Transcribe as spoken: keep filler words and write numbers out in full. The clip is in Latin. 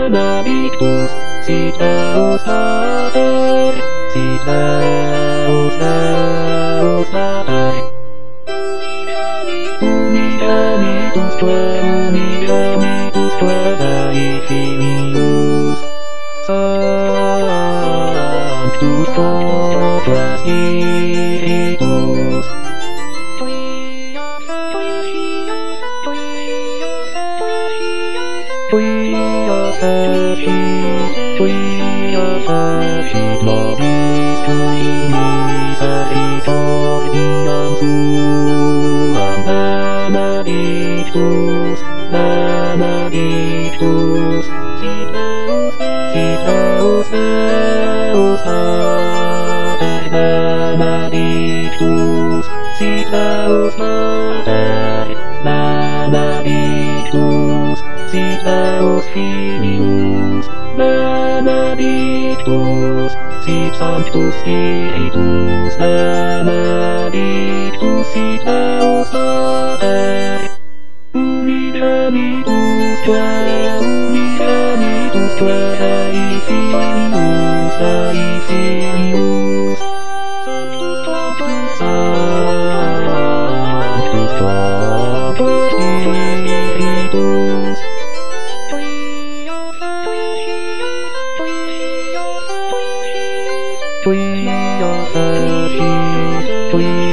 benedictus, sit Deus Mater, sit Deus, Deus Mater. Unigenitus Tue, unigenitus Tue Dei Filius, Sanctus Propter Spiritus, Quia fecit, quia fecit nobis tui misericordiam suam benedictus, benedictus, sit Deus, sit Deus, Deus Mater, benedictus, sit Deus Mater, benedictus, sit Deus Filius, benedictus, sit Sanctus Spiritus, benedictus, sit Deus Mater. Unigenitus Tue, unigenitus Tue Dei Filius, Dei Filius, Sanctus Propter, Sanctus Propter Spiritus, Quia fecit, quia